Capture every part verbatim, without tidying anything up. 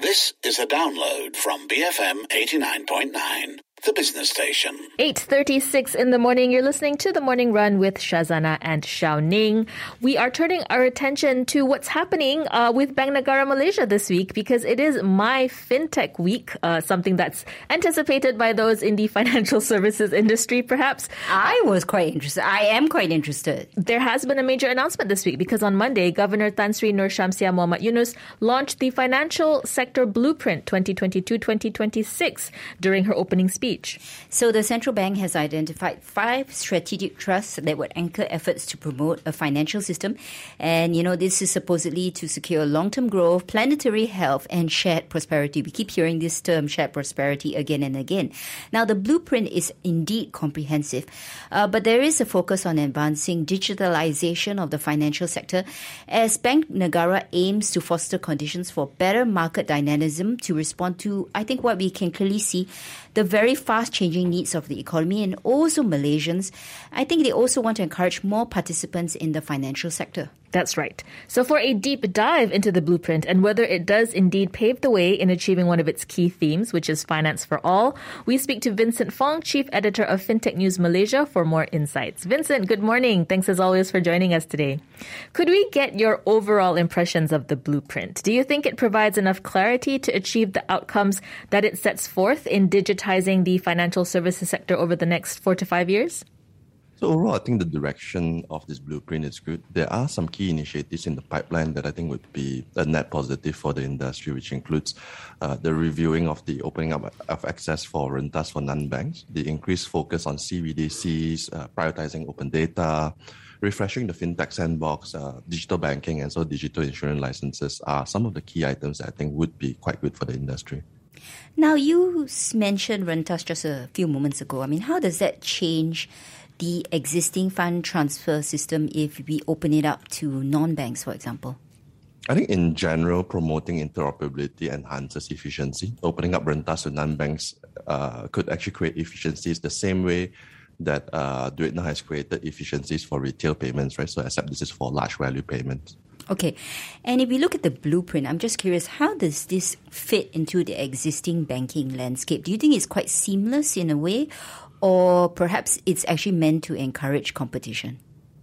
This is a download from B F M eighty-nine point nine, the business station. eight thirty-six in the morning. You're listening to The Morning Run with Shazana and Xiao Ning. We are turning our attention to what's happening uh, with Bank Negara Malaysia this week because it is My FinTech Week, uh, something that's anticipated by those in the financial services industry, perhaps. I was quite interested. I am quite interested. There has been a major announcement this week because on Monday, Governor Tan Sri Nur Shamsia Muhammad Yunus launched the Financial Sector Blueprint twenty twenty-two to twenty twenty-six during her opening speech. So the central bank has identified five strategic trusts that would anchor efforts to promote a financial system. And, you know, this is supposedly to secure long-term growth, planetary health, and shared prosperity. We keep hearing this term, shared prosperity, again and again. Now, the blueprint is indeed comprehensive, uh, but there is a focus on advancing digitalization of the financial sector as Bank Negara aims to foster conditions for better market dynamism to respond to, I think, what we can clearly see, the very fast-changing needs of the economy and also Malaysians. I think they also want to encourage more participants in the financial sector. That's right. So for a deep dive into the blueprint and whether it does indeed pave the way in achieving one of its key themes, which is finance for all, we speak to Vincent Fong, Chief Editor of FinTech News Malaysia, for more insights. Vincent, good morning. Thanks as always for joining us today. Could we get your overall impressions of the blueprint? Do you think it provides enough clarity to achieve the outcomes that it sets forth in digitizing the financial services sector over the next four to five years? So overall, I think the direction of this blueprint is good. There are some key initiatives in the pipeline that I think would be a net positive for the industry, which includes uh, the reviewing of the opening up of access for rentas for non-banks, the increased focus on C B D Cs, uh, prioritizing open data, refreshing the fintech sandbox, uh, digital banking, and so digital insurance licenses are some of the key items that I think would be quite good for the industry. Now, you mentioned rentas just a few moments ago. I mean, how does that change the existing fund transfer system if we open it up to non-banks, for example? I think in general, promoting interoperability enhances efficiency. Opening up rentas to non-banks uh, could actually create efficiencies the same way that uh, Duit Now has created efficiencies for retail payments, right? So except this is for large value payments. Okay. And if we look at the blueprint, I'm just curious, how does this fit into the existing banking landscape? Do you think it's quite seamless in a way? Or perhaps it's actually meant to encourage competition?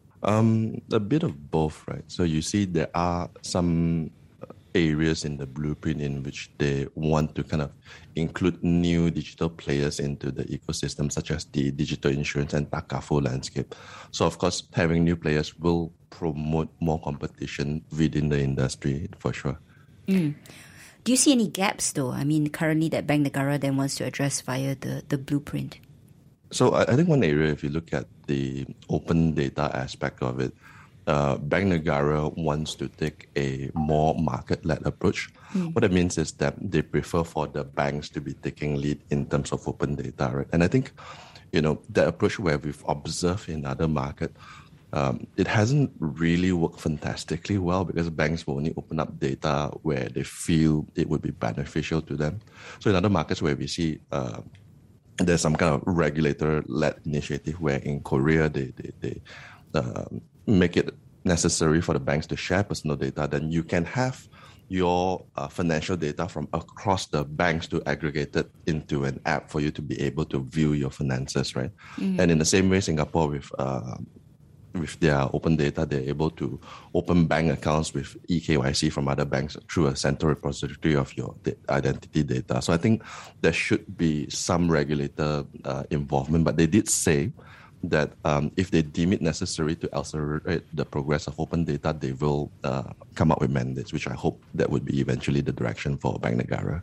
Um, a bit of both, right? So you see there are some areas in the blueprint in which they want to kind of include new digital players into the ecosystem, such as the digital insurance and Takaful landscape. So of course, having new players will promote more competition within the industry, for sure. Mm. Do you see any gaps, though? I mean, currently that Bank Negara then wants to address via the, the blueprint. So I think one area, if you look at the open data aspect of it, uh, Bank Negara wants to take a more market-led approach. Mm. What it means is that they prefer for the banks to be taking lead in terms of open data, right? And I think, you know, the approach where we've observed in other markets, um, it hasn't really worked fantastically well because banks will only open up data where they feel it would be beneficial to them. So in other markets where we see uh, there's some kind of regulator-led initiative where in Korea they they, they uh, make it necessary for the banks to share personal data, then you can have your uh, financial data from across the banks to aggregate it into an app for you to be able to view your finances, right? Mm-hmm. And in the same way, Singapore with uh, with their open data, they're able to open bank accounts with e K Y C from other banks through a central repository of your identity data. So I think there should be some regulator uh, involvement, but they did say that um, if they deem it necessary to accelerate the progress of open data, they will uh, come up with mandates, which I hope that would be eventually the direction for Bank Negara.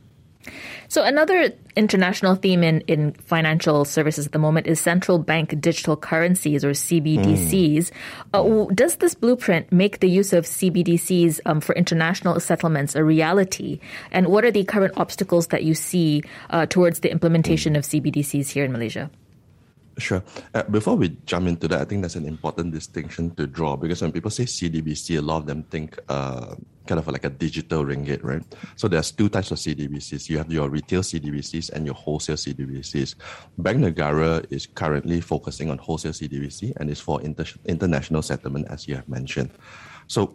So another international theme in, in financial services at the moment is central bank digital currencies, or C B D Cs. Mm. Uh, does this blueprint make the use of C B D Cs um, for international settlements a reality? And what are the current obstacles that you see uh, towards the implementation mm. of C B D Cs here in Malaysia? Sure. Uh, before we jump into that, I think that's an important distinction to draw, because when people say C D B C, a lot of them think uh, kind of like a digital ringgit, right? So there's two types of C D B Cs. You have your retail C D B Cs and your wholesale C D B Cs. Bank Negara is currently focusing on wholesale C D B C and is for inter- international settlement, as you have mentioned. So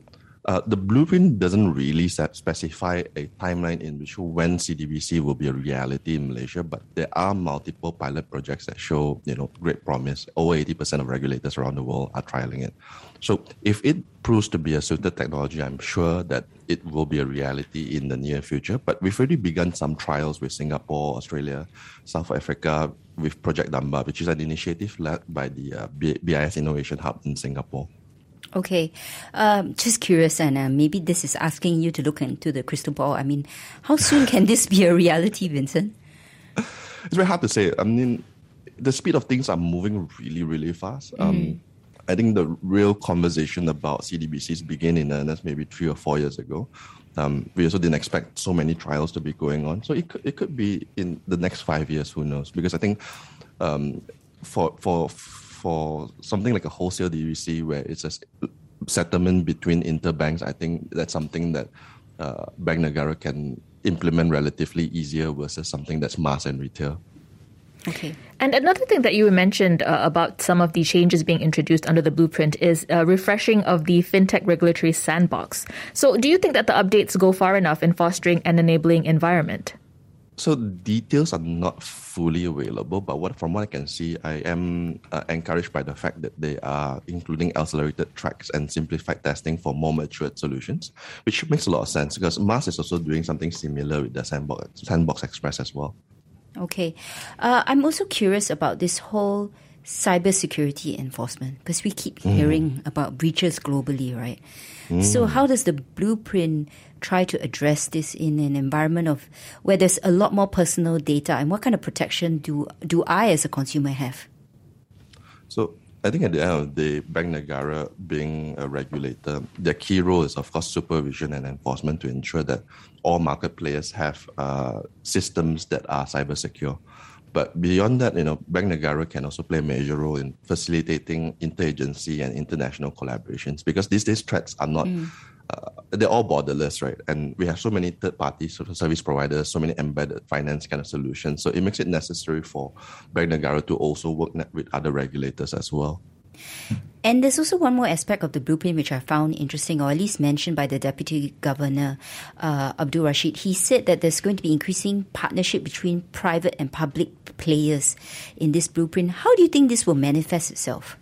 Uh, the blueprint doesn't really set, specify a timeline in which when C D B C will be a reality in Malaysia, but there are multiple pilot projects that show, you know, great promise. Over eighty percent of regulators around the world are trialing it. So if it proves to be a suited technology, I'm sure that it will be a reality in the near future. But we've already begun some trials with Singapore, Australia, South Africa, with Project Damba, which is an initiative led by the uh, B I S Innovation Hub in Singapore. Okay. Um, just curious, and uh, maybe this is asking you to look into the crystal ball. I mean, how soon can this be a reality, Vincent? It's very hard to say. I mean, the speed of things are moving really, really fast. Mm-hmm. Um, I think the real conversation about C D B Cs began in earnest maybe three or four years ago. Um, we also didn't expect so many trials to be going on. So it could, it could be in the next five years, who knows? Because I think um, for for for something like a wholesale D B C where it's a settlement between interbanks, I think that's something that uh, Bank Negara can implement relatively easier versus something that's mass and retail. Okay. And another thing that you mentioned uh, about some of the changes being introduced under the blueprint is uh, refreshing of the fintech regulatory sandbox. So do you think that the updates go far enough in fostering an enabling environment? So details are not fully available, but what from what I can see, I am uh, encouraged by the fact that they are including accelerated tracks and simplified testing for more matured solutions, which makes a lot of sense because Mars is also doing something similar with the Sandbox, Sandbox Express as well. Okay. Uh, I'm also curious about this whole cybersecurity enforcement because we keep hearing mm. about breaches globally, right? Mm. So how does the blueprint try to address this in an environment of where there's a lot more personal data, and what kind of protection do do I as a consumer have? So I think at the end of the day, Bank Negara being a regulator, their key role is, of course, supervision and enforcement to ensure that all market players have uh, systems that are cyber secure. But beyond that, you know, Bank Negara can also play a major role in facilitating interagency and international collaborations because these days threats are not, mm. uh, they're all borderless, right? And we have so many third-party service providers, so many embedded finance kind of solutions. So it makes it necessary for Bank Negara to also work with other regulators as well. And there's also one more aspect of the blueprint which I found interesting, or at least mentioned by the Deputy Governor, uh, Abdul Rashid. He said that there's going to be increasing partnership between private and public players in this blueprint. How do you think this will manifest itself?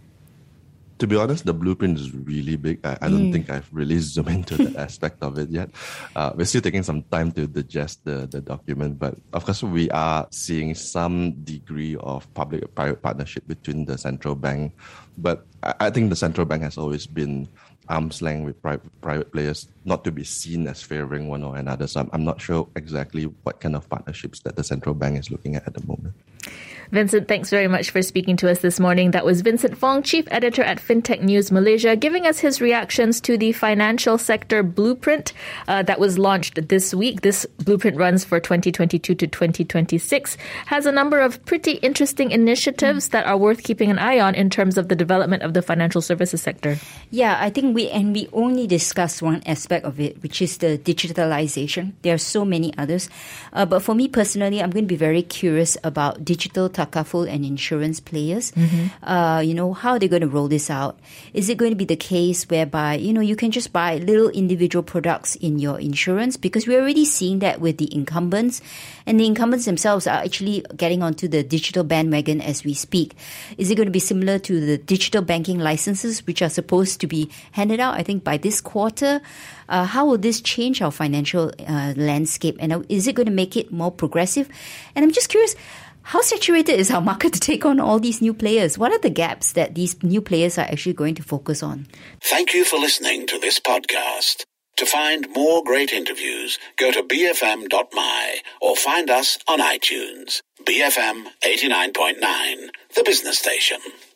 To be honest, the blueprint is really big. I, I don't mm. think I've really zoomed into that aspect of it yet. Uh, we're still taking some time to digest the, the document, but of course we are seeing some degree of public-private partnership between the central bank. But I, I think the central bank has always been arm's length with private, private players, not to be seen as favoring one or another. So I'm, I'm not sure exactly what kind of partnerships that the central bank is looking at at the moment. Vincent, thanks very much for speaking to us this morning. That was Vincent Fong, Chief Editor at FinTech News Malaysia, giving us his reactions to the financial sector blueprint uh, that was launched this week. This blueprint runs for twenty twenty-two to twenty twenty-six, has a number of pretty interesting initiatives mm. that are worth keeping an eye on in terms of the development of the financial services sector. Yeah, I think we, and we only discussed one aspect of it, which is the digitalization. There are so many others. Uh, but for me personally, I'm going to be very curious about digital takaful and insurance players. Mm-hmm. Uh, you know, how are they going to roll this out? Is it going to be the case whereby, you know, you can just buy little individual products in your insurance? Because we're already seeing that with the incumbents, and the incumbents themselves are actually getting onto the digital bandwagon as we speak. Is it going to be similar to the digital banking licenses, which are supposed to be handed out, I think, by this quarter? Uh, how will this change our financial uh, landscape? And is it going to make it more progressive? And I'm just curious, how saturated is our market to take on all these new players? What are the gaps that these new players are actually going to focus on? Thank you for listening to this podcast. To find more great interviews, go to b f m dot m y or find us on iTunes. B F M eighty-nine point nine, the business station.